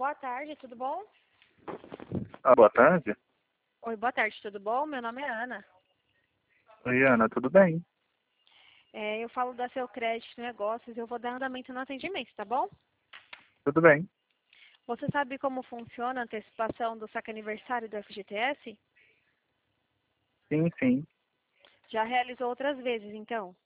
Boa tarde, tudo bom? Boa tarde. Oi, boa tarde, tudo bom? Meu nome é Ana. Oi, Ana, tudo bem? Eu falo da Seu Crédito Negócios e eu vou dar andamento no atendimento, tá bom? Tudo bem. Você sabe como funciona a antecipação do saque aniversário do FGTS? Sim, sim. Já realizou outras vezes, então?